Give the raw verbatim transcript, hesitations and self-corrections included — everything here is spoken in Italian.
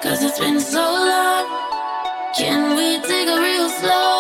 Cause it's been so long. Can we take a real slow?